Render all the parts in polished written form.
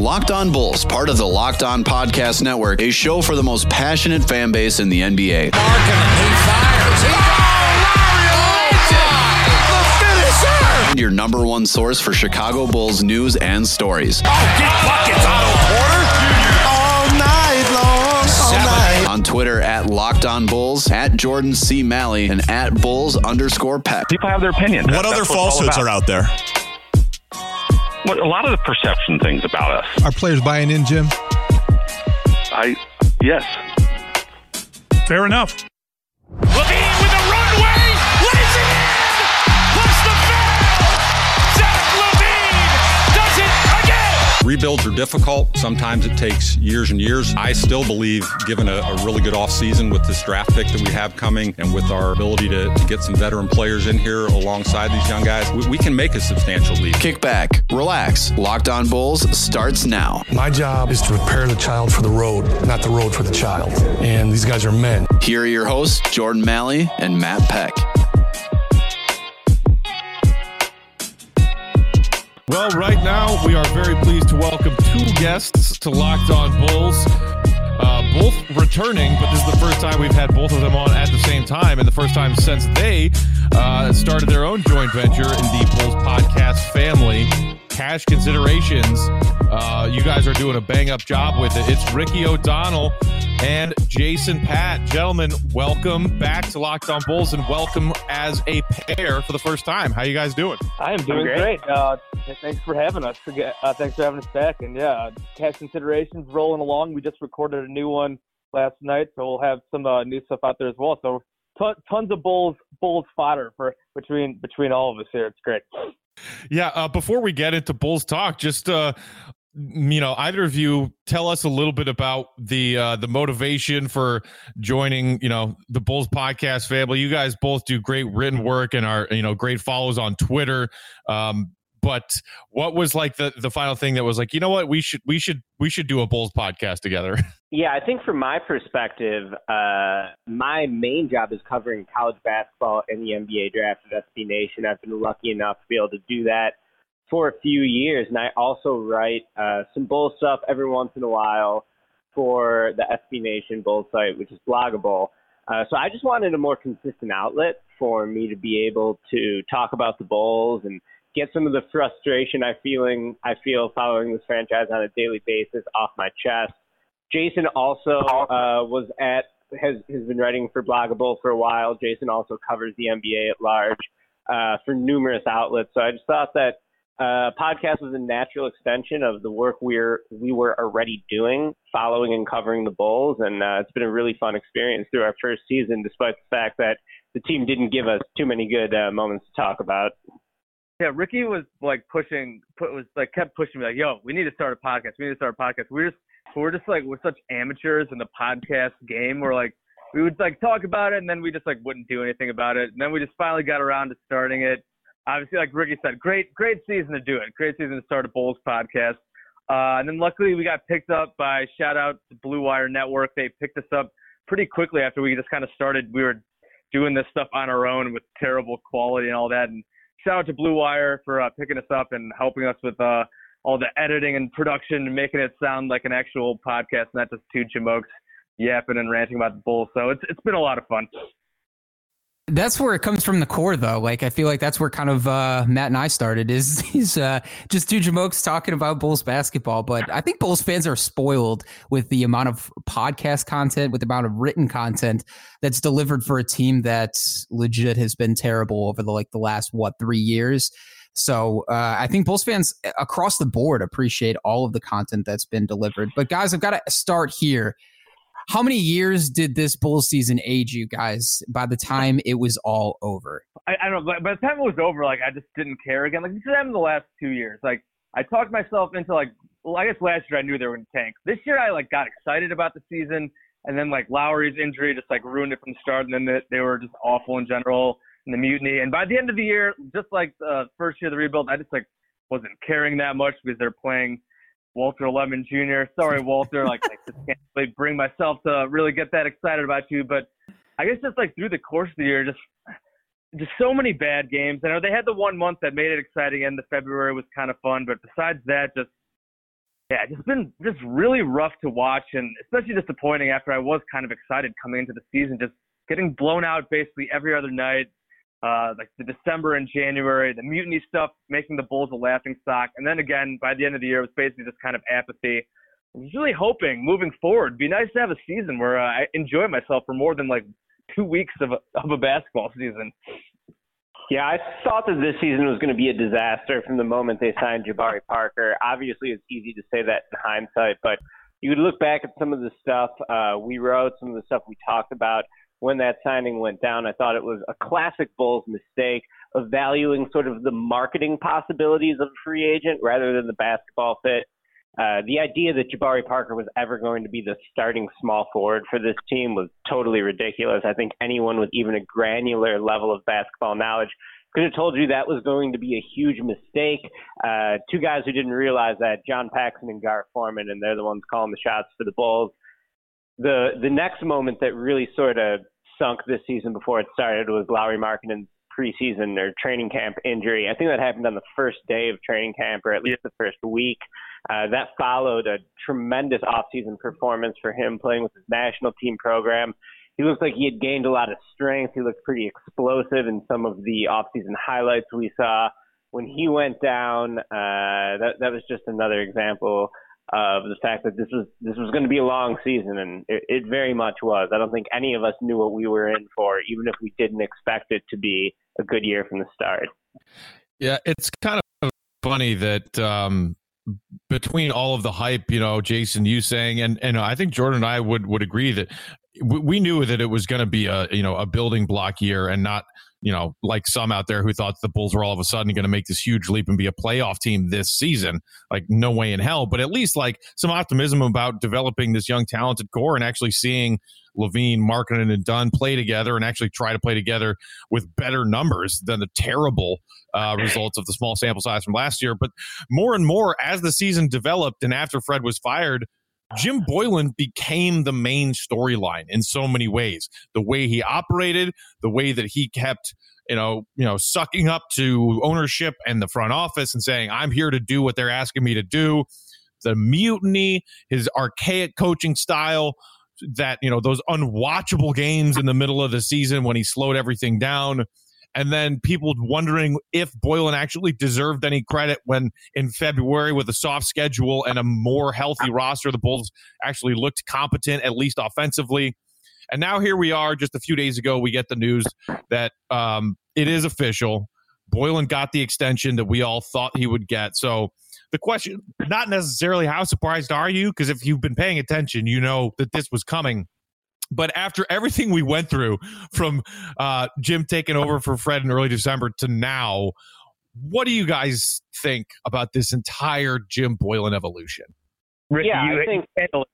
Locked On Bulls, part of the Locked On Podcast Network, a show for the most passionate fan base in the NBA. He fires. The finisher! And your number one source for Chicago Bulls news and stories. Oh, get buckets, Otto Porter! All night long, all night. On Twitter at Locked On Bulls, at Jordan C. Malley, and at Bulls_Peck. People have their opinions. What other falsehoods are out there? A lot of the perception things about us. Are players buying in, Jim? Yes. Fair enough. LaVine with a runway, lays it in, plus the foul. Zach LaVine does it again. Rebuilds are difficult. Sometimes it takes years and years. I still believe, given a really good offseason with this draft pick that we have coming and with our ability to get some veteran players in here alongside these young guys, we can make a substantial leap. Kick back, relax. Locked On Bulls starts now. My job is to prepare the child for the road, not the road for the child. And these guys are men. Here are your hosts, Jordan Malley and Matt Peck. Well, right now, we are very pleased to welcome two guests to Locked On Bulls. Both returning, but this is the first time we've had both of them on at the same time, and the first time since they started their own joint venture in the Bulls podcast family. Cash Considerations. You guys are doing a bang-up job with it. It's Ricky O'Donnell and Jason Patt. Gentlemen, welcome back to Locked On Bulls, and welcome as a pair for the first time. How you guys doing? I am doing great. Thanks for having us. Thanks for having us back. And Cash Considerations rolling along. We just recorded a new one last night, so we'll have some new stuff out there as well. So tons of Bulls fodder for between all of us here. It's great. Yeah. Before we get into Bulls talk, just either of you tell us a little bit about the motivation for joining, the Bulls podcast family. You guys both do great written work and are, great follows on Twitter. But what was like the final thing that was like, you know what, we should do a Bulls podcast together? Yeah, I think from my perspective, my main job is covering college basketball and the NBA draft at SB Nation. I've been lucky enough to be able to do that for a few years, and I also write some Bulls stuff every once in a while for the SB Nation Bulls site, which is Bloggable. So I just wanted a more consistent outlet for me to be able to talk about the Bulls and get some of the frustration I feel following this franchise on a daily basis off my chest. Jason also has been writing for Bloggable for a while. Jason also covers the NBA at large for numerous outlets. So I just thought that podcast was a natural extension of the work we were already doing, following and covering the Bulls, and it's been a really fun experience through our first season, despite the fact that the team didn't give us too many good moments to talk about. Yeah, Ricky was kept pushing me like, yo, we need to start a podcast. We're such amateurs in the podcast game. We would talk about it, and then we just wouldn't do anything about it. And then we just finally got around to starting it. Obviously, like Ricky said, great season to do it. Great season to start a Bulls podcast. And then luckily we got picked up by, shout out to Blue Wire Network. They picked us up pretty quickly after we just kind of started. We were doing this stuff on our own with terrible quality and all that. And shout out to Blue Wire for picking us up and helping us with all the editing and production and making it sound like an actual podcast, not just two jamokes yapping and ranting about the Bulls. So it's been a lot of fun. That's where it comes from the core, though. I feel like that's where kind of Matt and I started is just two jamokes talking about Bulls basketball. But I think Bulls fans are spoiled with the amount of podcast content, with the amount of written content that's delivered for a team that legit has been terrible over the last 3 years. So I think Bulls fans across the board appreciate all of the content that's been delivered. But guys, I've got to start here. How many years did this Bulls season age you guys by the time it was all over? I don't know. By the time it was over, I just didn't care again. This has happened the last 2 years. I talked myself into I guess last year I knew they were going to tank. This year I got excited about the season, and then Lowry's injury just ruined it from the start, and then they were just awful in general, and the mutiny. And by the end of the year, just like the first year of the rebuild, I just wasn't caring that much because they're playing Walter Lemon Jr. Sorry, Walter. I just can't really bring myself to really get that excited about you. But I guess just through the course of the year, just so many bad games. I know they had the 1 month that made it exciting, and the February was kind of fun. But besides that, just Yeah, it's been just really rough to watch, and especially disappointing after I was kind of excited coming into the season, just getting blown out basically every other night. Like the December and January, the mutiny stuff, making the Bulls a laughingstock. And then again, by the end of the year, it was basically just kind of apathy. I was really hoping moving forward, it'd be nice to have a season where I enjoy myself for more than like 2 weeks of a basketball season. Yeah, I thought that this season was going to be a disaster from the moment they signed Jabari Parker. Obviously, it's easy to say that in hindsight, but you would look back at some of the stuff we wrote, some of the stuff we talked about when that signing went down. I thought it was a classic Bulls mistake of valuing sort of the marketing possibilities of a free agent rather than the basketball fit. The idea that Jabari Parker was ever going to be the starting small forward for this team was totally ridiculous. I think anyone with even a granular level of basketball knowledge could have told you that was going to be a huge mistake. Two guys who didn't realize that, John Paxson and Gar Forman, and they're the ones calling the shots for the Bulls. The next moment that really sort of sunk this season before it started was Lauri Markkanen's preseason or training camp injury. I think that happened on the first day of training camp, or at least the first week. That followed a tremendous offseason performance for him playing with his national team program. He looked like he had gained a lot of strength. He looked pretty explosive in some of the offseason highlights we saw. When he went down, that was just another example of the fact that this was going to be a long season, and it very much was. I don't think any of us knew what we were in for, even if we didn't expect it to be a good year from the start. Yeah, it's kind of funny that between all of the hype, Jason, you saying, and I think Jordan and I would agree that we knew that it was going to be a building block year, and not, like some out there who thought the Bulls were all of a sudden going to make this huge leap and be a playoff team this season. Like, no way in hell, but at least like some optimism about developing this young talented core and actually seeing LaVine, Markkanen, and Dunn play together and actually try to play together with better numbers than the terrible results of the small sample size from last year. But more and more as the season developed and after Fred was fired, Jim Boylen became the main storyline in so many ways. The way he operated, the way that he kept, sucking up to ownership and the front office and saying, I'm here to do what they're asking me to do. The mutiny, his archaic coaching style, that, those unwatchable games in the middle of the season when he slowed everything down. And then people wondering if Boylen actually deserved any credit when in February, with a soft schedule and a more healthy roster, the Bulls actually looked competent, at least offensively. And now here we are, just a few days ago, we get the news that it is official. Boylen got the extension that we all thought he would get. So the question, not necessarily how surprised are you? Because if you've been paying attention, you know that this was coming. But after everything we went through, from Jim taking over for Fred in early December to now, what do you guys think about this entire Jim Boylen evolution? Ricky, yeah, I think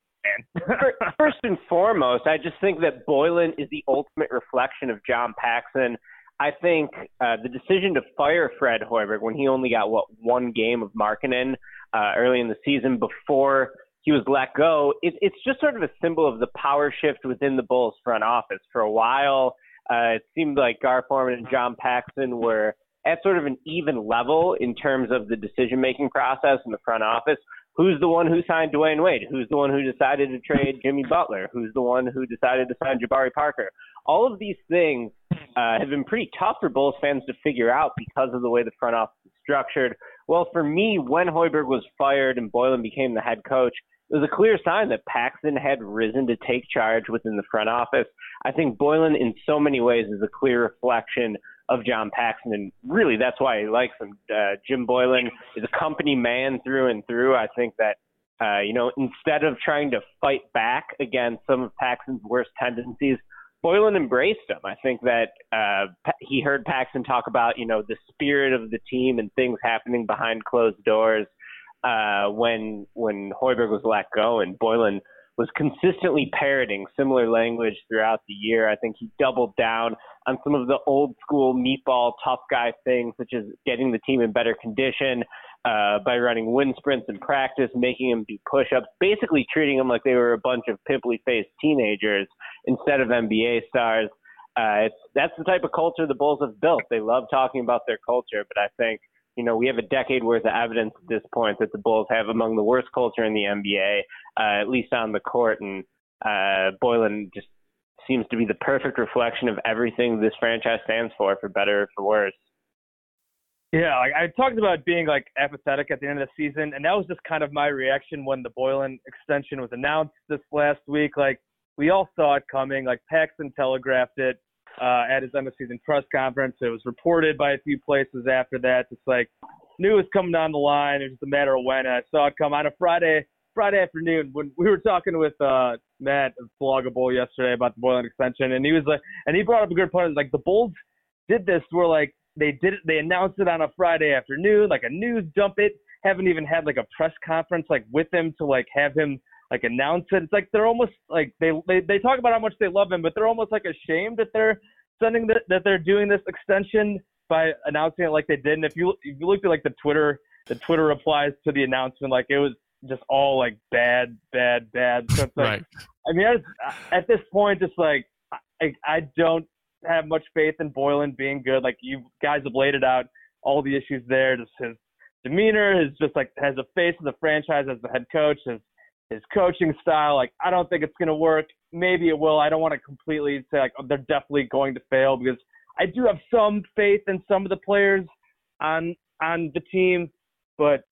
first and foremost, I just think that Boylen is the ultimate reflection of John Paxson. I think the decision to fire Fred Hoiberg when he only got, one game of Markkanen early in the season before he was let go, it's just sort of a symbol of the power shift within the Bulls front office. For a while, it seemed like Gar Forman and John Paxson were at sort of an even level in terms of the decision-making process in the front office. Who's the one who signed Dwayne Wade? Who's the one who decided to trade Jimmy Butler? Who's the one who decided to sign Jabari Parker? All of these things have been pretty tough for Bulls fans to figure out because of the way the front office is structured. Well, for me, when Hoiberg was fired and Boylen became the head coach, it was a clear sign that Paxson had risen to take charge within the front office. I think Boylen, in so many ways, is a clear reflection of John Paxson, and really that's why he likes him. Jim Boylen is a company man through and through. I think that, instead of trying to fight back against some of Paxson's worst tendencies, Boylen embraced him. I think that he heard Paxson talk about, the spirit of the team and things happening behind closed doors when Hoiberg was let go, and Boylen was consistently parroting similar language throughout the year. I think he doubled down on some of the old school meatball tough guy things, such as getting the team in better condition by running wind sprints in practice, making them do push-ups, basically treating them like they were a bunch of pimply-faced teenagers instead of NBA stars. That's the type of culture the Bulls have built. They love talking about their culture, but I think we have a decade worth of evidence at this point that the Bulls have among the worst culture in the NBA, at least on the court. And Boylen just seems to be the perfect reflection of everything this franchise stands for better or for worse. Yeah, I talked about being apathetic at the end of the season, and that was just kind of my reaction when the Boylen extension was announced this last week. We all saw it coming. Paxson telegraphed it at his end of season press conference. It was reported by a few places after that. It's knew it was coming down the line. It was just a matter of when. And I saw it come on a Friday afternoon when we were talking with Matt of Bloggable yesterday about the Boylen extension, and he brought up a good point. The Bulls did this where they announced it on a Friday afternoon, a news dump it. Haven't even had a press conference with him to have him announce it. It's they're almost they talk about how much they love him, but they're almost ashamed that they're sending that they're doing this extension by announcing it like they did. And if you looked at the Twitter replies to the announcement, it was just all bad. So it's right. I mean, at this point, it's I don't have much faith in Boylen being good. You guys have laid it out, all the issues there. Just his demeanor is just has a face of the franchise as the head coach. His coaching style, I don't think it's going to work. Maybe it will. I don't want to completely say they're definitely going to fail, because I do have some faith in some of the players on the team, but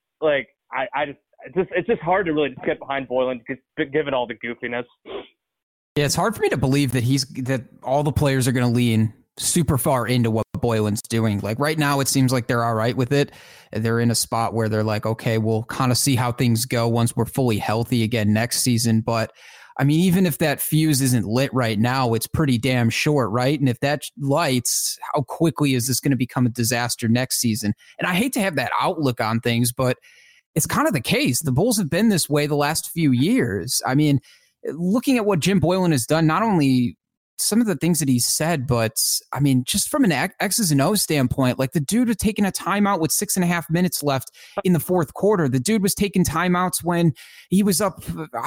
it's just hard to really just get behind Boylen given all the goofiness. Yeah, it's hard for me to believe that all the players are going to lean super far into what Boylen's doing. Right now, it seems like they're all right with it. They're in a spot where they're okay, we'll kind of see how things go once we're fully healthy again next season. But I mean, even if that fuse isn't lit right now, it's pretty damn short, right? And if that lights, how quickly is this going to become a disaster next season? And I hate to have that outlook on things, but it's kind of the case. The Bulls have been this way the last few years. I mean, looking at what Jim Boylen has done, not only some of the things that he's said, but I mean, just from an X's and O's standpoint, the dude was taking a timeout with 6.5 minutes left in the fourth quarter. The dude was taking timeouts when he was up,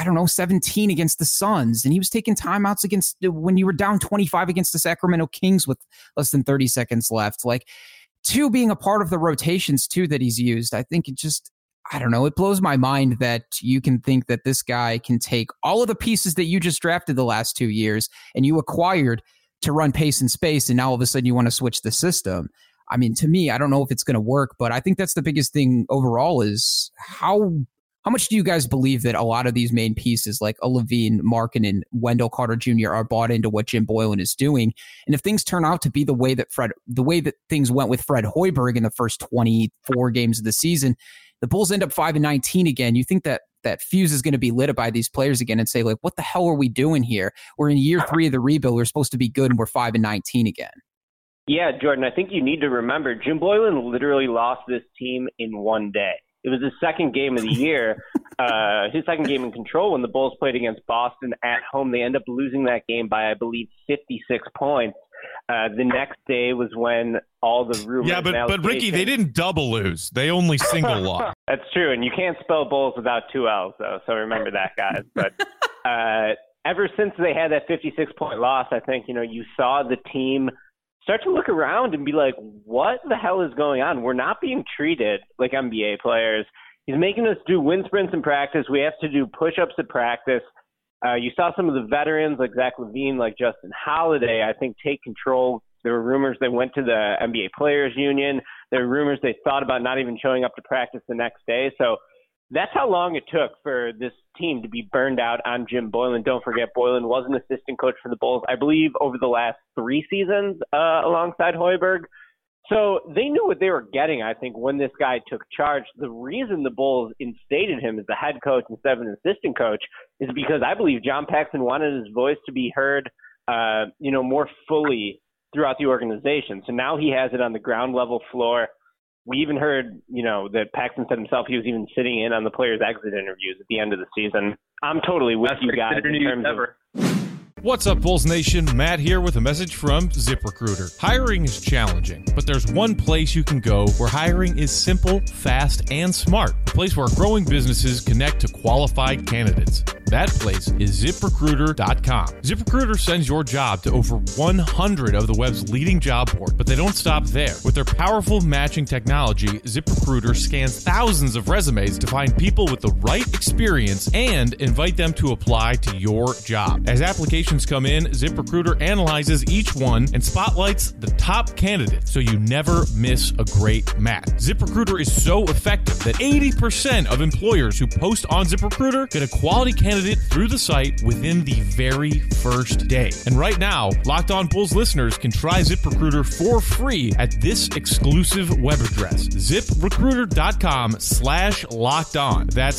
17 against the Suns. And he was taking timeouts when you were down 25 against the Sacramento Kings with less than 30 seconds left. Two, being a part of the rotations too that he's used. I think it blows my mind that you can think that this guy can take all of the pieces that you just drafted the last 2 years and you acquired to run pace and space, and now all of a sudden you want to switch the system. I mean, to me, I don't know if it's going to work, but I think that's the biggest thing overall is how much do you guys believe that a lot of these main pieces like a LaVine, Markkanen, and Wendell Carter Jr. are bought into what Jim Boylen is doing? And if things turn out to be the way that things went with Fred Hoiberg in the first 24 games of the season, the Bulls end up 5-19 again. You think that fuse is going to be lit by these players again and say, what the hell are we doing here? We're in year 3 of the rebuild. We're supposed to be good, and we're 5-19 again. Yeah, Jordan, I think you need to remember Jim Boylen literally lost this team in one day. It was his second game of the year, his second game in control when the Bulls played against Boston at home. They end up losing that game by, I believe, 56 points. The next day was when all the rumors. Yeah, but Ricky, they didn't double lose. They only single lost. That's true, and you can't spell Bulls without 2 L's, though. So remember that, guys. But ever since they had that 56-point loss, I think you saw the team start to look around and be like, "What the hell is going on? We're not being treated like NBA players. He's making us do wind sprints in practice. We have to do push-ups at practice." You saw some of the veterans like Zach LaVine, like Justin Holiday, I think, take control. There were rumors they went to the NBA Players Union. There were rumors they thought about not even showing up to practice the next day. So that's how long it took for this team to be burned out on Jim Boylen. Don't forget, Boylen was an assistant coach for the Bulls, I believe, over the last 3 seasons alongside Hoiberg. So they knew what they were getting, I think, when this guy took charge. The reason the Bulls instated him as the head coach instead of an assistant coach is because I believe John Paxson wanted his voice to be heard, more fully throughout the organization. So now he has it on the ground level floor. We even heard, that Paxson said himself he was even sitting in on the players' exit interviews at the end of the season. I'm totally with you guys in terms of... What's up, Bulls Nation? Matt here with a message from ZipRecruiter. Hiring is challenging, but there's one place you can go where hiring is simple, fast, and smart. A place where growing businesses connect to qualified candidates. That place is ZipRecruiter.com. ZipRecruiter sends your job to over 100 of the web's leading job boards, but they don't stop there. With their powerful matching technology, ZipRecruiter scans thousands of resumes to find people with the right experience and invite them to apply to your job. As applications come in, ZipRecruiter analyzes each one and spotlights the top candidates so you never miss a great match. ZipRecruiter is so effective that 80% of employers who post on ZipRecruiter get a quality candidate through the site within the very first day. And right now, Locked On Bulls listeners can try ZipRecruiter for free at this exclusive web address, ZipRecruiter.com/lockedon. That's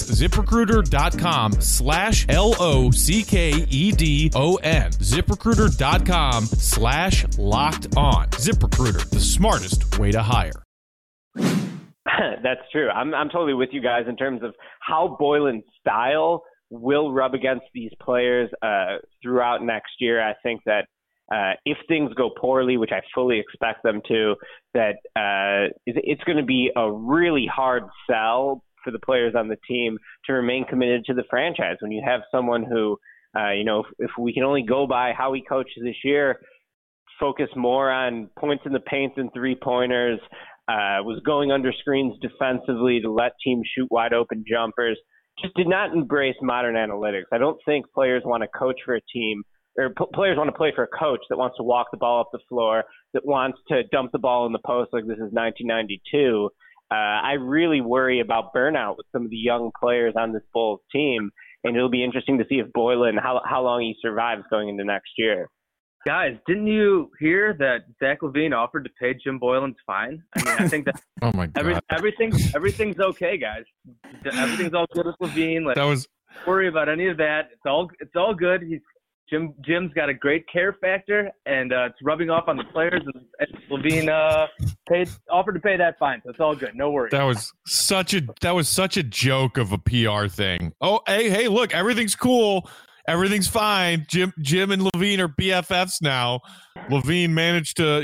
ZipRecruiter.com/LOCKEDON. ZipRecruiter.com/lockedon. ZipRecruiter, the smartest way to hire. That's true. I'm totally with you guys in terms of how Boylen's style will rub against these players throughout next year. I think that if things go poorly, which I fully expect them to, that it's going to be a really hard sell for the players on the team to remain committed to the franchise. When you have someone who, if we can only go by how he coaches this year, focus more on points in the paint than three-pointers, was going under screens defensively to let teams shoot wide open jumpers, just did not embrace modern analytics. I don't think players want to coach for a team, or players want to play for a coach that wants to walk the ball up the floor, that wants to dump the ball in the post like this is 1992. I really worry about burnout with some of the young players on this Bulls team, and it'll be interesting to see if Boylen, how long he survives going into next year. Guys, didn't you hear that Zach LaVine offered to pay Jim Boylen's fine? I mean, I think that oh my God. everything's okay, guys. Everything's all good with LaVine. Don't worry about any of that. It's all good. Jim's got a great care factor, and it's rubbing off on the players. And LaVine offered to pay that fine, so it's all good. No worries. That was such a joke of a PR thing. Oh, hey, look, everything's cool. Everything's fine. Jim and LaVine are BFFs now. LaVine managed to,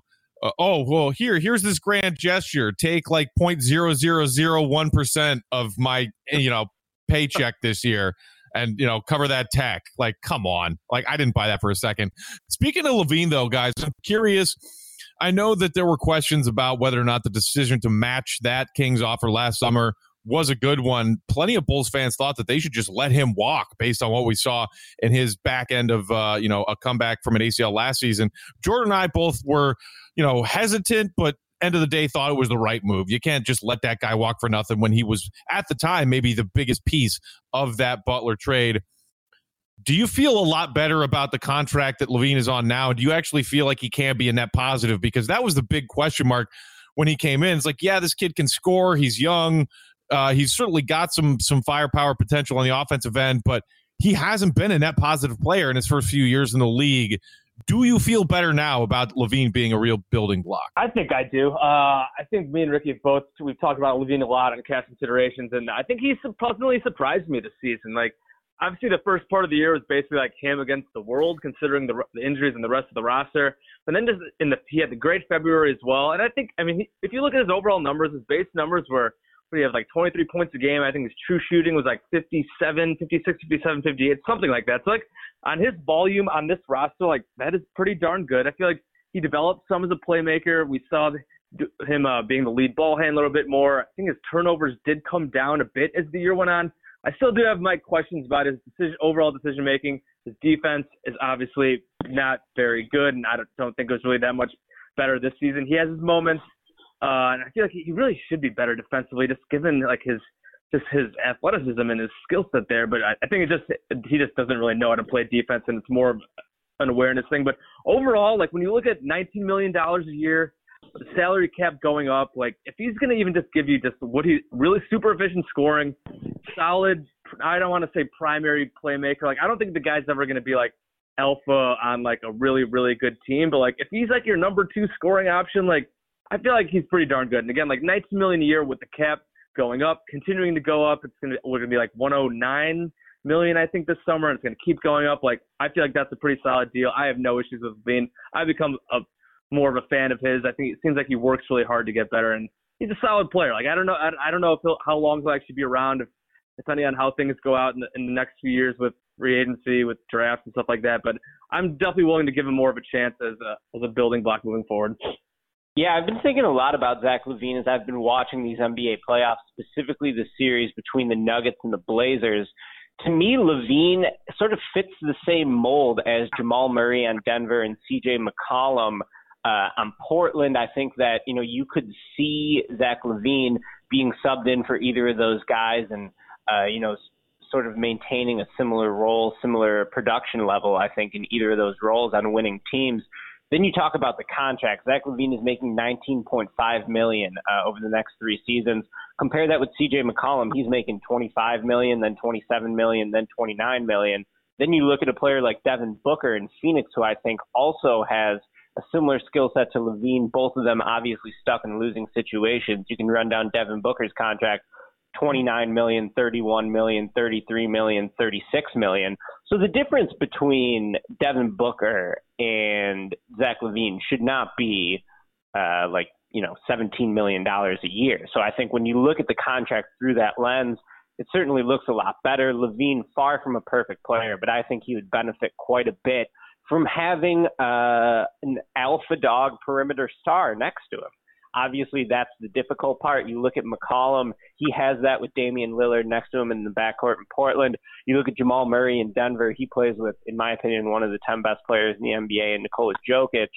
here's this grand gesture. Take like 0.0001% of my, paycheck this year and, cover that tech. Like, come on. Like, I didn't buy that for a second. Speaking of LaVine, though, guys, I'm curious. I know that there were questions about whether or not the decision to match that Kings offer last summer was a good one. Plenty of Bulls fans thought that they should just let him walk based on what we saw in his back end of, a comeback from an ACL last season. Jordan and I both were, hesitant, but end of the day thought it was the right move. You can't just let that guy walk for nothing when he was, at the time, maybe the biggest piece of that Butler trade. Do you feel a lot better about the contract that LaVine is on now? Do you actually feel like he can be a net positive? Because that was the big question mark when he came in. It's like, yeah, this kid can score. He's young. He's certainly got some firepower potential on the offensive end, but he hasn't been a net positive player in his first few years in the league. Do you feel better now about LaVine being a real building block? I think I do. I think me and Ricky we've talked about LaVine a lot on cast considerations, and I think he's pleasantly surprised me this season. Like, obviously the first part of the year was basically like him against the world, considering the injuries and the rest of the roster. And then he had the great February as well. And I think, if you look at his overall numbers, his base numbers were, he had like 23 points a game. I think his true shooting was like 56, 57, 58, something like that. So like on his volume on this roster, like that is pretty darn good. I feel like he developed some as a playmaker. We saw him being the lead ball handler a bit more. I think his turnovers did come down a bit as the year went on. I still do have my questions about his overall decision making. His defense is obviously not very good, and I don't think it was really that much better this season. He has his moments. And I feel like he really should be better defensively, just given like his athleticism and his skill set there. But I think he just doesn't really know how to play defense, and it's more of an awareness thing. But overall, like when you look at $19 million a year, the salary cap going up, like if he's going to even just give you just what he really super efficient scoring, solid, I don't want to say primary playmaker. Like I don't think the guy's ever going to be like alpha on like a really, really good team. But like if he's like your number 2 scoring option, like I feel like he's pretty darn good. And again, like $19 million a year with the cap going up, continuing to go up. We're gonna be like $109 million, I think, this summer, and it's gonna keep going up. Like I feel like that's a pretty solid deal. I have no issues with LaVine. I've become more of a fan of his. I think it seems like he works really hard to get better, and he's a solid player. Like I don't know if how long he'll actually be around. If depending on how things go out in the next few years with free agency, with drafts and stuff like that. But I'm definitely willing to give him more of a chance as a building block moving forward. Yeah, I've been thinking a lot about Zach LaVine as I've been watching these NBA playoffs, specifically the series between the Nuggets and the Blazers. To me, LaVine sort of fits the same mold as Jamal Murray on Denver and CJ McCollum on Portland. I think that, you could see Zach LaVine being subbed in for either of those guys and, sort of maintaining a similar role, similar production level, I think, in either of those roles on winning teams. Then you talk about the contract. Zach LaVine is making $19.5 million over the next 3 seasons. Compare that with CJ McCollum. He's making $25 million, then $27 million, then $29 million. Then you look at a player like Devin Booker in Phoenix, who I think also has a similar skill set to LaVine. Both of them obviously stuck in losing situations. You can run down Devin Booker's contract. $29 million, $31 million, $33 million, $36 million. So the difference between Devin Booker and Zach LaVine should not be $17 million a year. So I think when you look at the contract through that lens, it certainly looks a lot better. LaVine, far from a perfect player, but I think he would benefit quite a bit from having an alpha dog perimeter star next to him. Obviously, that's the difficult part. You look at McCollum, he has that with Damian Lillard next to him in the backcourt in Portland. You look at Jamal Murray in Denver, he plays with, in my opinion, one of the 10 best players in the NBA, and Nikola Jokic.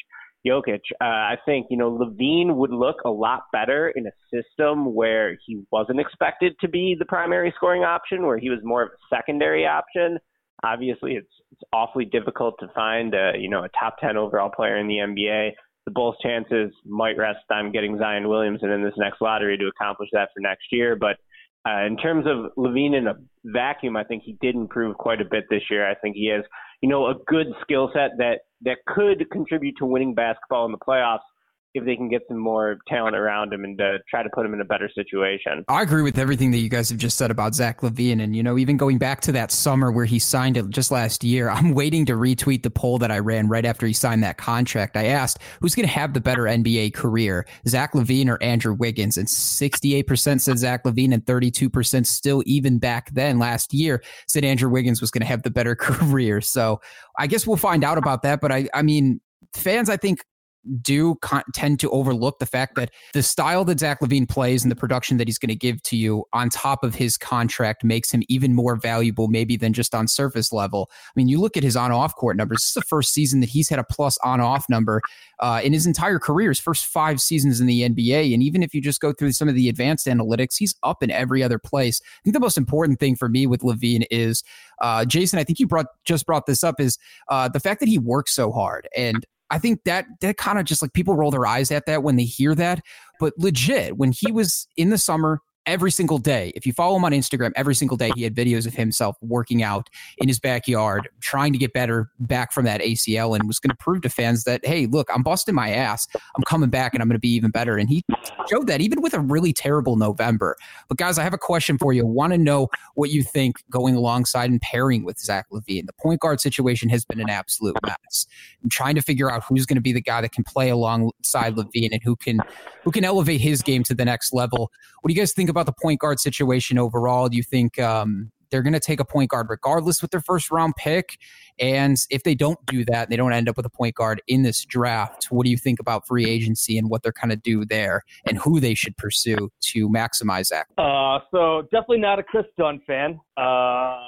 I think, LaVine would look a lot better in a system where he wasn't expected to be the primary scoring option, where he was more of a secondary option. Obviously, it's awfully difficult to find a top 10 overall player in the NBA. The Bulls' chances might rest on getting Zion Williamson in this next lottery to accomplish that for next year. But in terms of LaVine in a vacuum, I think he did improve quite a bit this year. I think he has, a good skill set that could contribute to winning basketball in the playoffs if they can get some more talent around him and try to put him in a better situation. I agree with everything that you guys have just said about Zach LaVine. And, even going back to that summer where he signed it just last year, I'm waiting to retweet the poll that I ran right after he signed that contract. I asked, who's going to have the better NBA career, Zach LaVine or Andrew Wiggins? And 68% said Zach LaVine, and 32% still, even back then last year, said Andrew Wiggins was going to have the better career. So I guess we'll find out about that. But I mean, fans, I think, do tend to overlook the fact that the style that Zach LaVine plays and the production that he's going to give to you on top of his contract makes him even more valuable maybe than just on surface level. I mean, you look at his on-off court numbers. This is the first season that he's had a plus on-off number in his entire career, his first 5 seasons in the NBA. And even if you just go through some of the advanced analytics, he's up in every other place. I think the most important thing for me with LaVine is, Jason, I think you just brought this up, is the fact that he works so hard. And I think that kind of just like people roll their eyes at that when they hear that. But legit, when he was in the summer, every single day, if you follow him on Instagram, every single day he had videos of himself working out in his backyard, trying to get better back from that ACL, and was going to prove to fans that, hey, look, I'm busting my ass. I'm coming back and I'm going to be even better. And he showed that even with a really terrible November. But guys, I have a question for you. I want to know what you think going alongside and pairing with Zach LaVine. The point guard situation has been an absolute mess. I'm trying to figure out who's going to be the guy that can play alongside LaVine and who can elevate his game to the next level. What do you guys think about the point guard situation overall? Do you think they're going to take a point guard regardless with their first round pick? And if they don't do that, they don't end up with a point guard in this draft, what do you think about free agency and what they're going to do there and who they should pursue to maximize that? So definitely not a Chris Dunn fan. I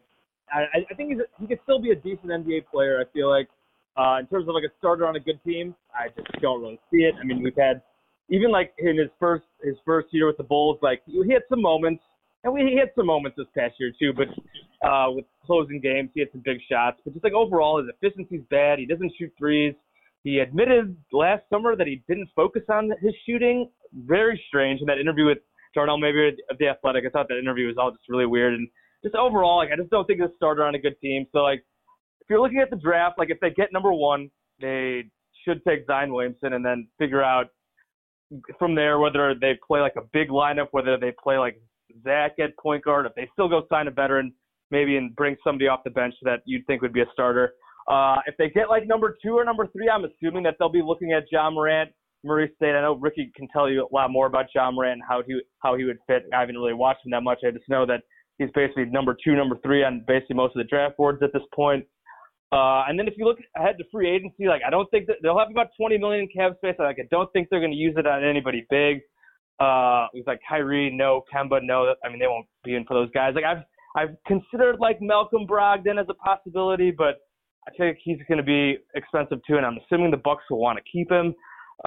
think he could still be a decent NBA player. I feel like in terms of like a starter on a good team, I just don't really see it. I mean, we've had, even like in his first year with the Bulls, like he had some moments, and he had some moments this past year too. But with closing games, he had some big shots. But just like overall, his efficiency's bad. He doesn't shoot threes. He admitted last summer that he didn't focus on his shooting. Very strange. In that interview with Darnell Mayberry of The Athletic, I thought that interview was all just really weird. And just overall, like I just don't think he's a starter on a good team. So like if you're looking at the draft, like if they get number 1, they should take Zion Williamson and then figure out from there whether they play like a big lineup, whether they play like Zach at point guard, if they still go sign a veteran maybe and bring somebody off the bench that you'd think would be a starter. If they get like number 2 or number 3, I'm assuming that they'll be looking at Ja Morant, Murray State. I know Ricky can tell you a lot more about Ja Morant and how he would fit. I haven't really watched him that much. I just know that He's basically number 2, number 3 on basically most of the draft boards at this point. And then if you look ahead to free agency, like I don't think that they'll have about $20 million in cap space. Like I don't think they're going to use it on anybody big. He's like Kyrie, no. Kemba, no. I mean, they won't be in for those guys. Like I've considered like Malcolm Brogdon as a possibility, but I think he's going to be expensive too, and I'm assuming the Bucks will want to keep him.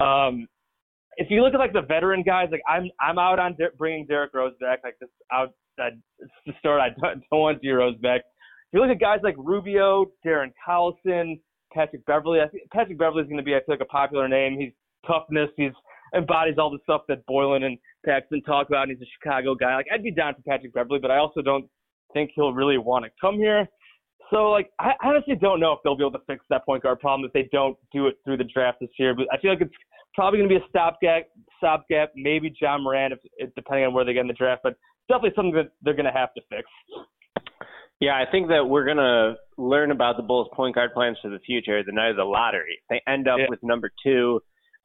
If you look at like the veteran guys, like I'm out on bringing Derrick Rose back. Like this out. It's the start. I don't want to see Rose back. If you look at guys like Rubio, Darren Collison, Patrick Beverley, I think Patrick Beverley is going to be, I feel like, a popular name. He's toughness. He's embodies all the stuff that Boylan and Paxton talk about, and he's a Chicago guy. Like, I'd be down for Patrick Beverley, but I also don't think he'll really want to come here. So, like, I honestly don't know if they'll be able to fix that point guard problem if they don't do it through the draft this year. But I feel like it's probably going to be a stopgap, maybe John Moran, depending on where they get in the draft. But definitely something that they're going to have to fix. Yeah, I think that we're going to learn about the Bulls' point guard plans for the future the night of the lottery. If they end up with number 2,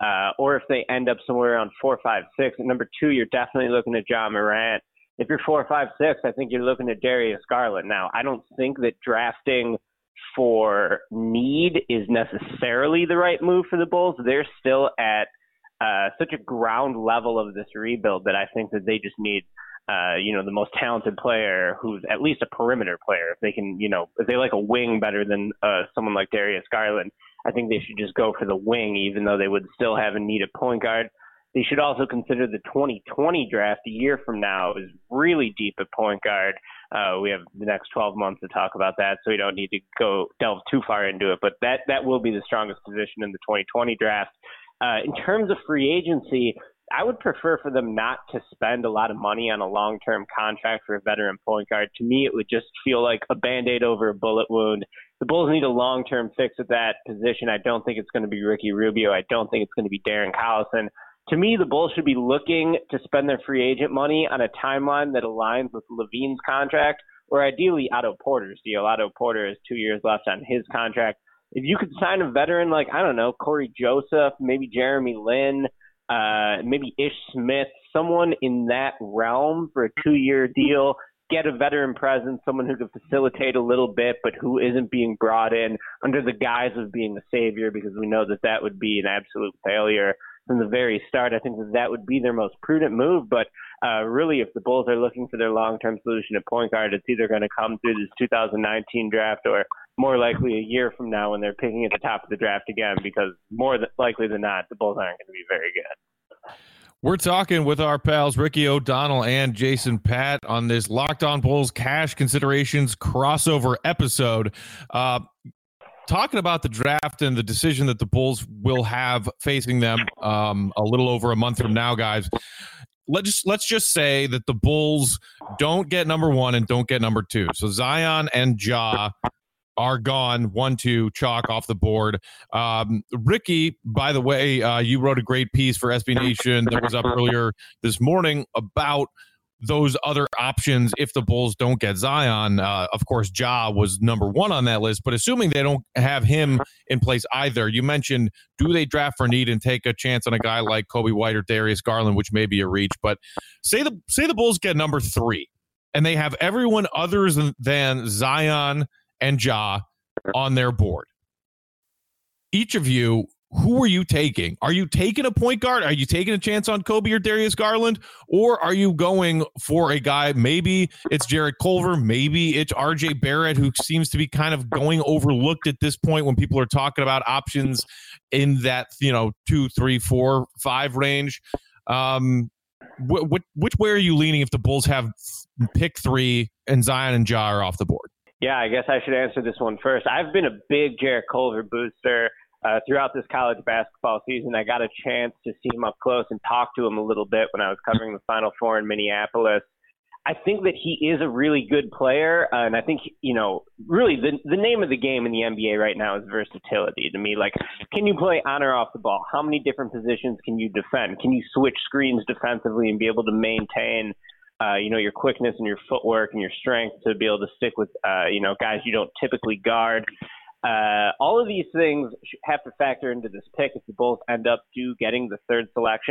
or if they end up somewhere around 4, 5, 6. At number 2, you're definitely looking at John Morant. If you're 4, 5, 6, I think you're looking at Darius Garland. Now, I don't think that drafting for need is necessarily the right move for the Bulls. They're still at such a ground level of this rebuild that I think that they just need the most talented player who's at least a perimeter player. If they can, if they like a wing better than someone like Darius Garland, I think they should just go for the wing, even though they would still have a need at point guard. They should also consider the 2020 draft a year from now is really deep at point guard. We have the next 12 months to talk about that, so we don't need to go delve too far into it. But that will be the strongest position in the 2020 draft. In terms of free agency, I would prefer for them not to spend a lot of money on a long-term contract for a veteran point guard. To me, it would just feel like a Band-Aid over a bullet wound. The Bulls need a long-term fix at that position. I don't think it's going to be Ricky Rubio. I don't think it's going to be Darren Collison. To me, the Bulls should be looking to spend their free agent money on a timeline that aligns with Levine's contract, or ideally Otto Porter's deal. Otto Porter has 2 years left on his contract. If you could sign a veteran like, I don't know, Corey Joseph, maybe Jeremy Lin, maybe Ish Smith, someone in that realm for a 2-year deal, get a veteran presence, someone who can facilitate a little bit, but who isn't being brought in under the guise of being a savior, because we know that would be an absolute failure from the very start. I think that would be their most prudent move. But really, if the Bulls are looking for their long-term solution at point guard, it's either going to come through this 2019 draft or more likely a year from now when they're picking at the top of the draft again, because more likely than not, the Bulls aren't going to be very good. We're talking with our pals Ricky O'Donnell and Jason Patt on this Locked On Bulls Cash Considerations crossover episode. Talking about the draft and the decision that the Bulls will have facing them a little over a month from now, guys. Let's just say that the Bulls don't get number 1 and don't get number 2. So Zion and Ja are gone. 1, 2, chalk off the board. Ricky, by the way, you wrote a great piece for SB Nation that was up earlier this morning about those other options if the Bulls don't get Zion. Of course, Ja was number 1 on that list, but assuming they don't have him in place either, you mentioned, do they draft for need and take a chance on a guy like Kobe White or Darius Garland, which may be a reach, but say the Bulls get number 3 and they have everyone other than Zion and Ja on their board. Each of you, who are you taking? Are you taking a point guard? Are you taking a chance on Kobe or Darius Garland? Or are you going for a guy, maybe it's Jarrett Culver, maybe it's RJ Barrett, who seems to be kind of going overlooked at this point when people are talking about options in that, 2, 3, 4, 5 range. Which way are you leaning if the Bulls have pick 3 and Zion and Ja are off the board? Yeah, I guess I should answer this one first. I've been a big Jarrett Culver booster. Throughout this college basketball season, I got a chance to see him up close and talk to him a little bit when I was covering the Final Four in Minneapolis. I think that he is a really good player, and I think, really the name of the game in the NBA right now is versatility to me. Like, can you play on or off the ball? How many different positions can you defend? Can you switch screens defensively and be able to maintain your quickness and your footwork and your strength to be able to stick with, guys you don't typically guard? All of these things have to factor into this pick if the Bulls end up getting the 3rd selection.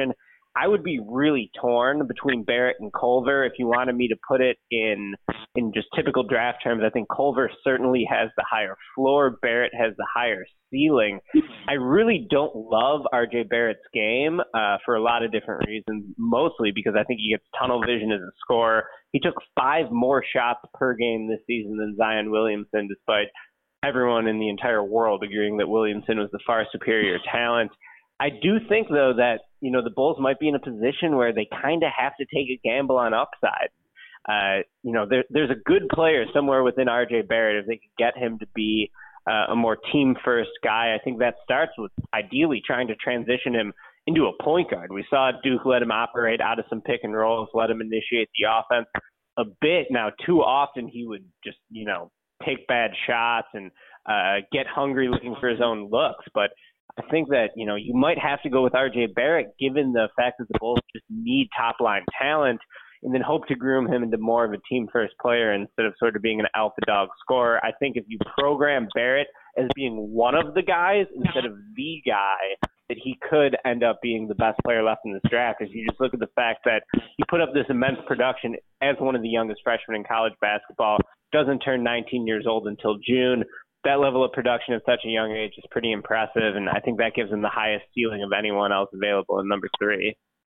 I would be really torn between Barrett and Culver. If you wanted me to put it in just typical draft terms, I think Culver certainly has the higher floor. Barrett has the higher ceiling. I really don't love RJ Barrett's game for a lot of different reasons, mostly because I think he gets tunnel vision as a scorer. He took 5 more shots per game this season than Zion Williamson, despite everyone in the entire world agreeing that Williamson was the far superior talent. I do think, though, that, the Bulls might be in a position where they kind of have to take a gamble on upside. There's a good player somewhere within RJ Barrett. If they could get him to be a more team-first guy, I think that starts with ideally trying to transition him into a point guard. We saw Duke let him operate out of some pick and rolls, let him initiate the offense a bit. Now, too often he would just, take bad shots and get hungry looking for his own looks. But I think that, you might have to go with RJ Barrett, given the fact that the Bulls just need top-line talent, and then hope to groom him into more of a team-first player instead of sort of being an alpha dog scorer. I think if you program Barrett as being one of the guys instead of the guy, that he could end up being the best player left in this draft. If you just look at the fact that he put up this immense production as one of the youngest freshmen in college basketball, doesn't turn 19 years old until June. That level of production at such a young age is pretty impressive, and I think that gives him the highest ceiling of anyone else available in number 3.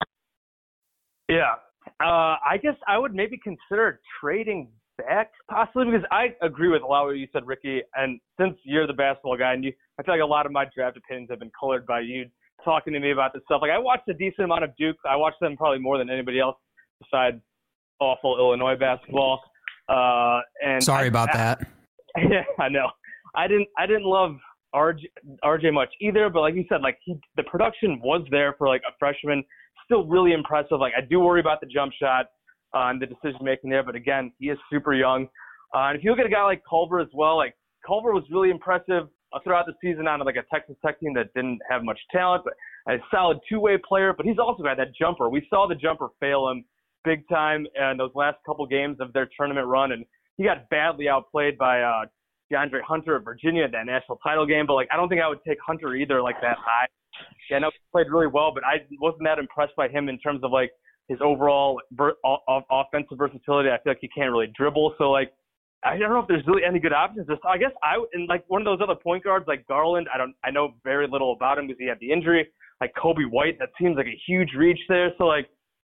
Yeah. I guess I would maybe consider trading back, possibly, because I agree with a lot of what you said, Ricky, and since you're the basketball guy, and I feel like a lot of my draft opinions have been colored by you talking to me about this stuff. Like, I watched a decent amount of Duke. I watched them probably more than anybody else besides awful Illinois basketball. And sorry about that. Yeah, I know. I didn't love RJ much either, but like you said, like the production was there for like a freshman. Still really impressive. Like, I do worry about the jump shot and the decision making there, but again, he is super young. And if you look at a guy like Culver as well, like Culver was really impressive throughout the season on like a Texas Tech team that didn't have much talent, but a solid two-way player. But he's also got that jumper. We saw the jumper fail him big time in those last couple games of their tournament run, and he got badly outplayed by DeAndre Hunter of Virginia in that national title game. But like, I don't think I would take Hunter either like that high. Yeah, I know he played really well, but I wasn't that impressed by him in terms of like his overall offensive versatility. I feel like he can't really dribble. So like, I don't know if there's really any good options. I guess and like one of those other point guards like Garland, I know very little about him because he had the injury. Like Kobe White, that seems like a huge reach there. So like,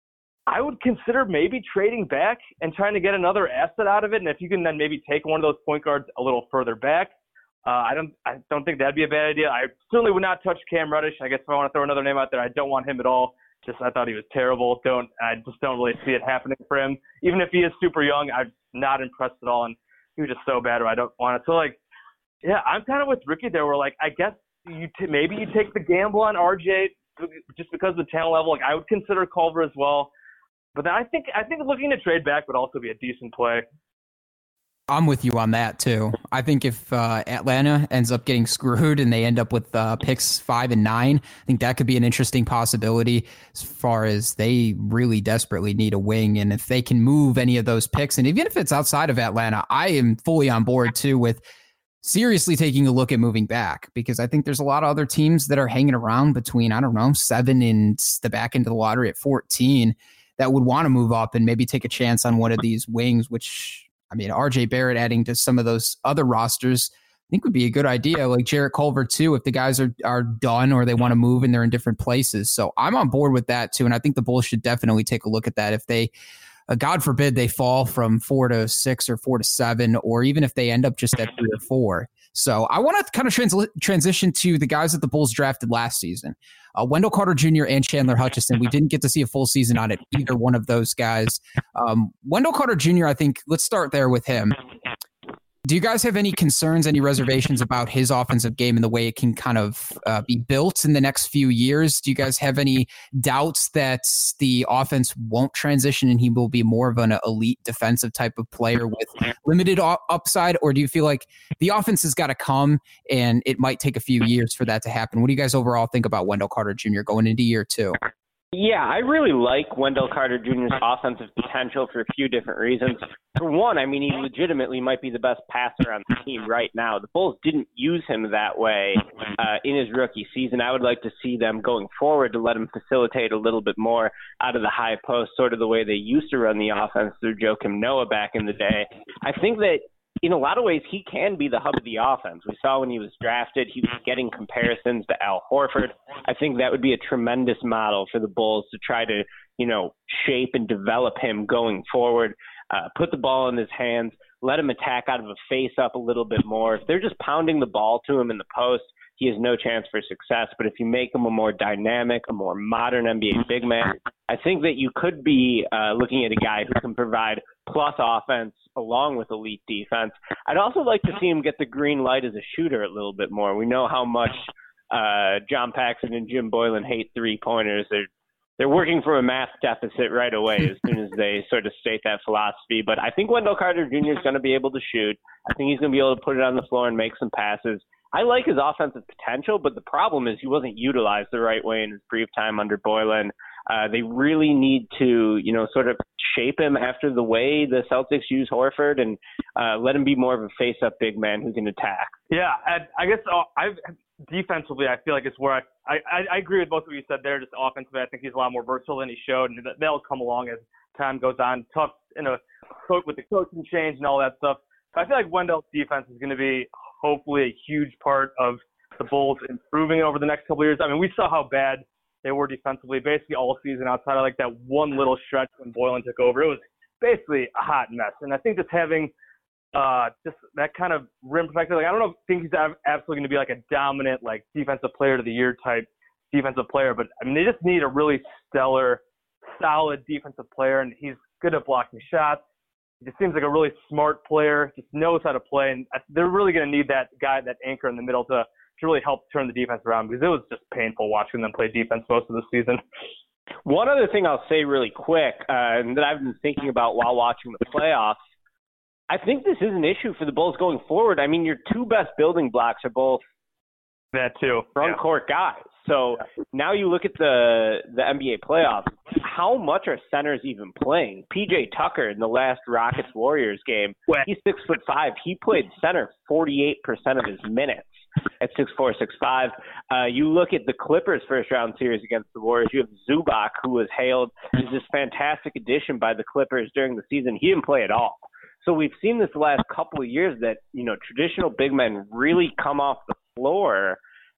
I would consider maybe trading back and trying to get another asset out of it. And if you can then maybe take one of those point guards a little further back, I don't think that'd be a bad idea. I certainly would not touch Cam Reddish. I guess if I want to throw another name out there, I don't want him at all. I thought he was terrible. I just don't really see it happening for him. Even if he is super young, I'm not impressed at all. And he was just so bad, or I don't want it. So like, yeah, I'm kind of with Ricky there. Where like, I guess maybe you take the gamble on RJ just because of the talent level. Like, I would consider Culver as well. But then I think looking to trade back would also be a decent play. I'm with you on that too. I think if Atlanta ends up getting screwed and they end up with picks 5 and 9, I think that could be an interesting possibility as far as they really desperately need a wing. And if they can move any of those picks, and even if it's outside of Atlanta, I am fully on board too with seriously taking a look at moving back, because I think there's a lot of other teams that are hanging around between, 7 and the back end of the lottery at 14 that would want to move up and maybe take a chance on one of these wings, which, RJ Barrett adding to some of those other rosters, I think would be a good idea. Like Jarrett Culver too, if the guys are done or they want to move and they're in different places. So I'm on board with that too. And I think the Bulls should definitely take a look at that. If they, God forbid, they fall from 4 to 6 or 4 to 7, or even if they end up just at 3 or 4. So I want to kind of transition to the guys that the Bulls drafted last season. Wendell Carter Jr. and Chandler Hutchison. We didn't get to see a full season on it, either one of those guys. Wendell Carter Jr., I think, let's start there with him. Do you guys have any concerns, any reservations about his offensive game and the way it can kind of be built in the next few years? Do you guys have any doubts that the offense won't transition and he will be more of an elite defensive type of player with limited upside? Or do you feel like the offense has got to come and it might take a few years for that to happen? What do you guys overall think about Wendell Carter Jr. going into year 2? Yeah, I really like Wendell Carter Jr.'s offensive potential for a few different reasons. For one, I mean, he legitimately might be the best passer on the team right now. The Bulls didn't use him that way in his rookie season. I would like to see them going forward to let him facilitate a little bit more out of the high post, sort of the way they used to run the offense through Joakim Noah back in the day. I think that in a lot of ways, he can be the hub of the offense. We saw when he was drafted, he was getting comparisons to Al Horford. I think that would be a tremendous model for the Bulls to try to, shape and develop him going forward, put the ball in his hands, let him attack out of a face-up a little bit more. If they're just pounding the ball to him in the post, he has no chance for success. But if you make him a more dynamic, a more modern NBA big man, I think that you could be looking at a guy who can provide plus offense along with elite defense. I'd also like to see him get the green light as a shooter a little bit more. We know how much John Paxson and Jim Boylan hate three-pointers. They're working from a math deficit right away as soon as they sort of state that philosophy. But I think Wendell Carter Jr. is going to be able to shoot. I think he's going to be able to put it on the floor and make some passes. I like his offensive potential, but the problem is he wasn't utilized the right way in his brief time under Boylan. They really need to, sort of shape him after the way the Celtics use Horford and let him be more of a face-up big man who can attack. Yeah, I guess defensively, I feel like it's where I agree with both of what you said there. Just offensively, I think he's a lot more versatile than he showed, and that'll come along as time goes on. Tough, with the coaching change and all that stuff. But I feel like Wendell's defense is going to be hopefully a huge part of the Bulls improving over the next couple of years. I mean, we saw how bad they were defensively basically all season outside of like that one little stretch when Boylan took over. It was basically a hot mess. And I think just having just that kind of rim protector, I don't think he's absolutely going to be like a dominant, like defensive player of the year type defensive player, but I mean, they just need a really stellar, solid defensive player, and he's good at blocking shots. He just seems like a really smart player, just knows how to play, and they're really going to need that guy, that anchor in the middle to really help turn the defense around, because it was just painful watching them play defense most of the season. One other thing I'll say really quick, and that I've been thinking about while watching the playoffs, I think this is an issue for the Bulls going forward. I mean, your two best building blocks are both that too front court guys. So now you look at the NBA playoffs, how much are centers even playing? PJ Tucker in the last Rockets-Warriors game, he's 6'5". He played center 48% of his minutes at 6'4", 6'5". You look at the Clippers' first-round series against the Warriors, you have Zubac, who was hailed as this fantastic addition by the Clippers during the season. He didn't play at all. So we've seen this the last couple of years that, traditional big men really come off the floor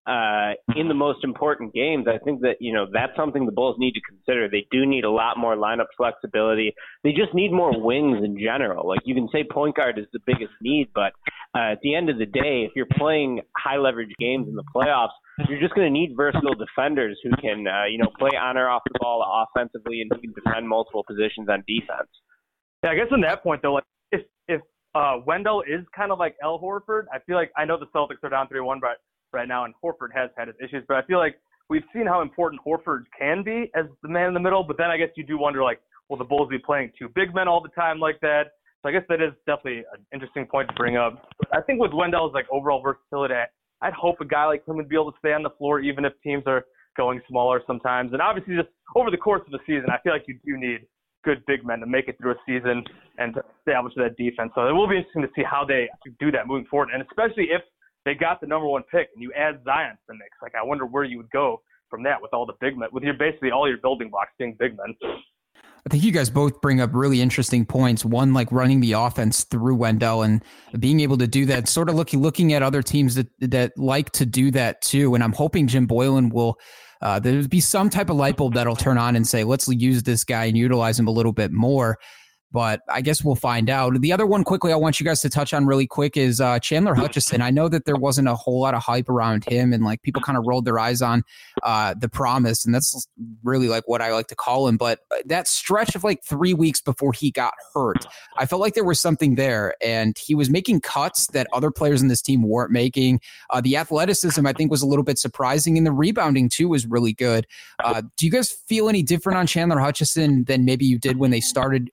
in the most important games. I think that, that's something the Bulls need to consider. They do need a lot more lineup flexibility. They just need more wings in general. Like, you can say point guard is the biggest need, but at the end of the day, if you're playing high leverage games in the playoffs, you're just going to need versatile defenders who can, play on or off the ball offensively and who can defend multiple positions on defense. Yeah, I guess on that point, though, like, if Wendell is kind of like Al Horford, I feel like, I know the Celtics are down 3-1 right now, and Horford has had his issues, but I feel like we've seen how important Horford can be as the man in the middle, but then I guess you do wonder, like, will the Bulls be playing two big men all the time like that? So I guess that is definitely an interesting point to bring up. But I think with Wendell's, like, overall versatility, I'd hope a guy like him would be able to stay on the floor even if teams are going smaller sometimes. And obviously just over the course of the season, I feel like you do need good big men to make it through a season and to establish that defense. So it will be interesting to see how they do that moving forward, and especially if they got the number one pick and you add Zion to the mix. Like, I wonder where you would go from that with all the big men, with your basically all your building blocks being big men. I think you guys both bring up really interesting points. One, like running the offense through Wendell and being able to do that, sort of looking at other teams that like to do that too. And I'm hoping Jim Boylan will there'll be some type of light bulb that'll turn on and say, let's use this guy and utilize him a little bit more. But I guess we'll find out. The other one quickly I want you guys to touch on really quick is Chandler Hutchison. I know that there wasn't a whole lot of hype around him, and like people kind of rolled their eyes on the promise, and that's really like what I like to call him. But that stretch of like 3 weeks before he got hurt, I felt like there was something there, and he was making cuts that other players in this team weren't making. The athleticism, I think, was a little bit surprising, and the rebounding too was really good. Do you guys feel any different on Chandler Hutchison than maybe you did when they started drafting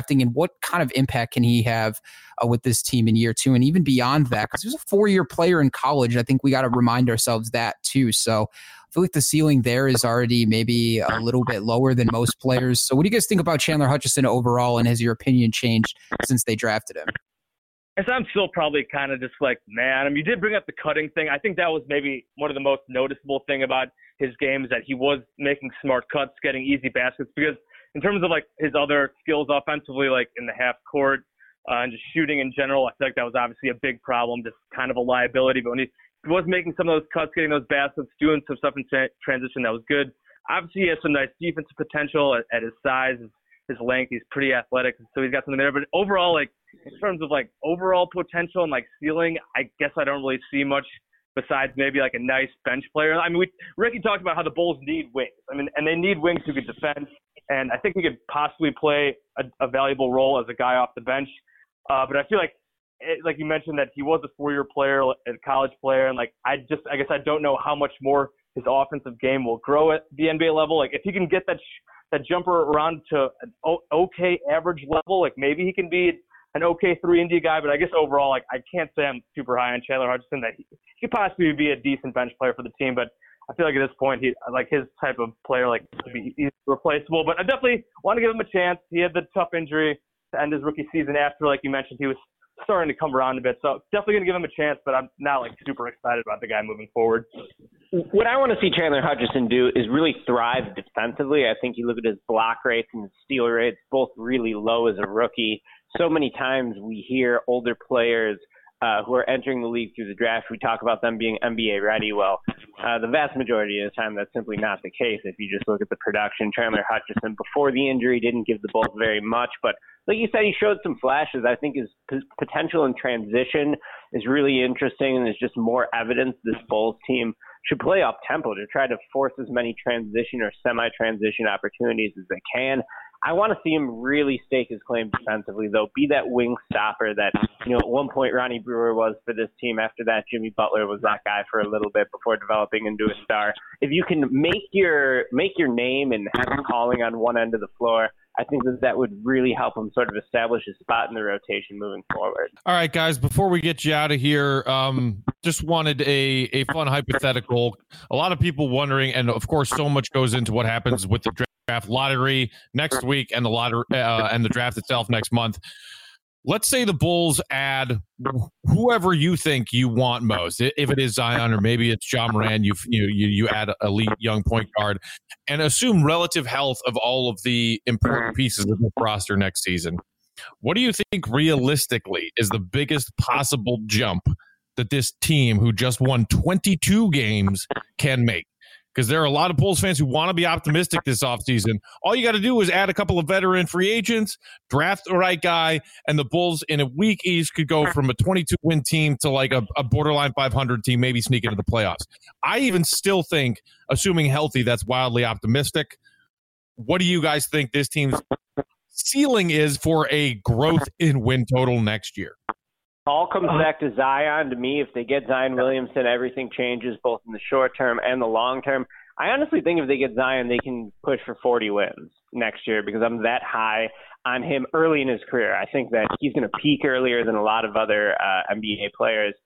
drafting, and what kind of impact can he have with this team in year 2 and even beyond that? Because he was a 4-year player in college. I think we got to remind ourselves that too. So I feel like the ceiling there is already maybe a little bit lower than most players. So what do you guys think about Chandler Hutchison overall, and has your opinion changed since they drafted him? Yes, I'm still probably kind of just like, man, I mean, you did bring up the cutting thing. I think that was maybe one of the most noticeable thing about his game is that he was making smart cuts, getting easy baskets, because in terms of like his other skills offensively, like in the half court and just shooting in general, I feel like that was obviously a big problem, just kind of a liability. But when he was making some of those cuts, getting those baskets, doing some stuff in transition, that was good. Obviously, he has some nice defensive potential at his size, his length. He's pretty athletic, so he's got something there. But overall, like in terms of like overall potential and like ceiling, I guess I don't really see much besides maybe like a nice bench player. I mean, Ricky talked about how the Bulls need wings. I mean, and they need wings who could defend. And I think he could possibly play a valuable role as a guy off the bench. But I feel like you mentioned that he was a 4-year player, a college player, and like I guess I don't know how much more his offensive game will grow at the NBA level. Like if he can get that jumper around to an okay average level, like maybe he can be an okay 3-and-D guy. But I guess overall, like I can't say I'm super high on Chandler Hutchison. That he could possibly be a decent bench player for the team, but I feel like at this point, he like his type of player like to be easily replaceable. But I definitely want to give him a chance. He had the tough injury to end his rookie season after, like you mentioned, he was starting to come around a bit. So definitely going to give him a chance, but I'm not like super excited about the guy moving forward. What I want to see Chandler Hutchison do is really thrive defensively. I think you look at his block rates and his steal rates, both really low as a rookie. So many times we hear older players who are entering the league through the draft, we talk about them being NBA ready. Well, the vast majority of the time, that's simply not the case. If you just look at the production, Chandler Hutchison before the injury didn't give the Bulls very much, but like you said, he showed some flashes. I think his potential in transition is really interesting, and there's just more evidence this Bulls team should play up tempo to try to force as many transition or semi-transition opportunities as they can. I want to see him really stake his claim defensively, though, be that wing stopper that, at one point Ronnie Brewer was for this team. After that, Jimmy Butler was that guy for a little bit before developing into a star. If you can make your name and have him calling on one end of the floor, I think that would really help him sort of establish his spot in the rotation moving forward. All right, guys, before we get you out of here, just wanted a fun hypothetical. A lot of people wondering, and of course, so much goes into what happens with the draft lottery next week and the lottery and the draft itself next month. Let's say the Bulls add whoever you think you want most. If it is Zion or maybe it's Ja Morant, you add a elite young point guard, and assume relative health of all of the important pieces of the roster next season. What do you think realistically is the biggest possible jump that this team, who just won 22 games, can make? Because there are a lot of Bulls fans who want to be optimistic this offseason. All you got to do is add a couple of veteran free agents, draft the right guy, and the Bulls in a week each could go from a 22-win team to like a borderline 500 team, maybe sneak into the playoffs. I even still think, assuming healthy, that's wildly optimistic. What do you guys think this team's ceiling is for a growth in win total next year? All comes back to Zion. To me, if they get Zion Williamson, everything changes both in the short term and the long term. I honestly think if they get Zion, they can push for 40 wins next year because I'm that high on him early in his career. I think that he's going to peak earlier than a lot of other NBA players.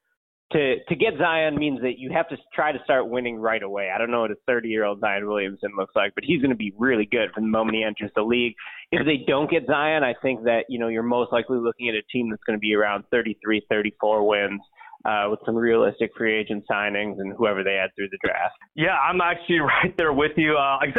To get Zion means that you have to try to start winning right away. I don't know what a 30-year-old Zion Williamson looks like, but he's going to be really good from the moment he enters the league. If they don't get Zion, I think that, you're most likely looking at a team that's going to be around 33, 34 wins with some realistic free agent signings and whoever they add through the draft. Yeah, I'm actually right there with you. I'm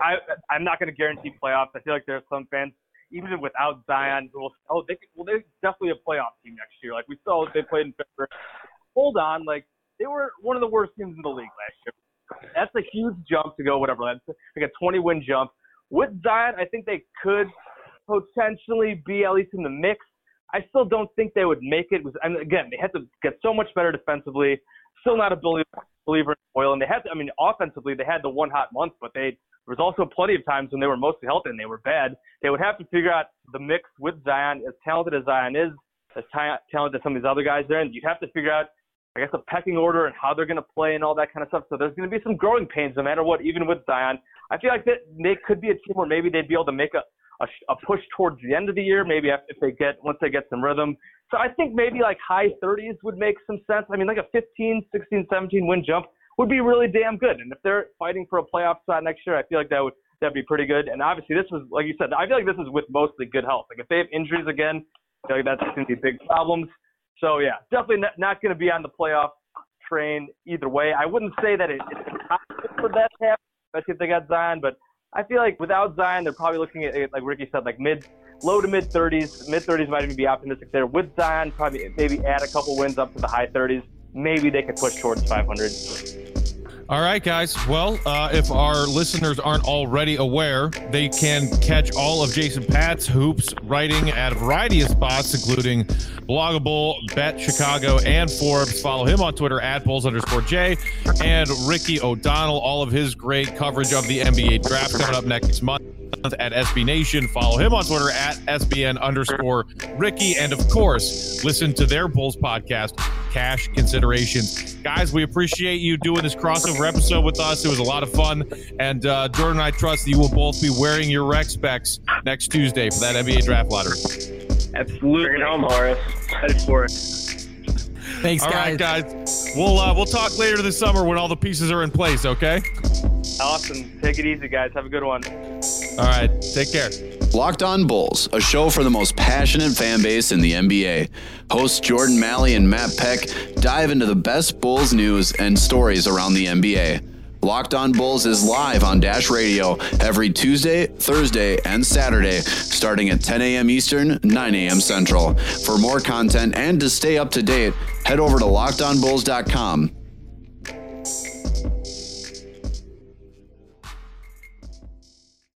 not going to guarantee playoffs. I feel like there's some fans, even without Zion, who will, they're definitely a playoff team next year. Like we saw they played in February. Hold on, like they were one of the worst teams in the league last year. That's a huge jump to go, whatever. That's like a 20-win jump. With Zion, I think they could potentially be at least in the mix. I still don't think they would make it. And again, they had to get so much better defensively. Still not a believer in Boyle. And they had to, offensively, they had the one hot month, but there was also plenty of times when they were mostly healthy and they were bad. They would have to figure out the mix with Zion, as talented as Zion is, as talented as some of these other guys there. And you'd have to figure out, I guess, a pecking order and how they're going to play and all that kind of stuff. So there's going to be some growing pains no matter what, even with Zion. I feel like that they could be a team where maybe they'd be able to make a push towards the end of the year, maybe once they get some rhythm. So I think maybe like high 30s would make some sense. I mean, like a 15, 16, 17 win jump would be really damn good. And if they're fighting for a playoff spot next year, I feel like that'd be pretty good. And obviously this was, like you said, I feel like this is with mostly good health. Like if they have injuries again, I feel like that's going to be big problems. So yeah, definitely not going to be on the playoff train either way. I wouldn't say that it's impossible for that to happen, especially if they got Zion, but I feel like without Zion, they're probably looking at, like Ricky said, like low to mid 30s. Mid 30s might even be optimistic there. With Zion, probably maybe add a couple wins up to the high 30s. Maybe they could push towards 500. All right, guys. Well, if our listeners aren't already aware, they can catch all of Jason Patt's hoops writing at a variety of spots, including Bloggable, Bet Chicago, and Forbes. Follow him on Twitter at Bulls_J. And Ricky O'Donnell, all of his great coverage of the NBA draft coming up next month at SB Nation. Follow him on Twitter at SBN_Ricky. And of course, listen to their Bulls podcast, Cash Considerations. Guys, we appreciate you doing this crossover episode with us. It was a lot of fun. And Jordan and I trust that you will both be wearing your rec specs next Tuesday for that NBA draft lottery. Absolutely. Bring it home, Horace. Headed for it. Thanks, guys. All right, guys. We'll talk later this summer when all the pieces are in place, okay? Awesome. Take it easy, guys. Have a good one. All right. Take care. Locked On Bulls, a show for the most passionate fan base in the NBA. Hosts Jordan Malley and Matt Peck dive into the best Bulls news and stories around the NBA. Locked On Bulls is live on Dash Radio every Tuesday, Thursday, and Saturday, starting at 10 a.m. Eastern, 9 a.m. Central. For more content and to stay up to date, head over to LockedOnBulls.com.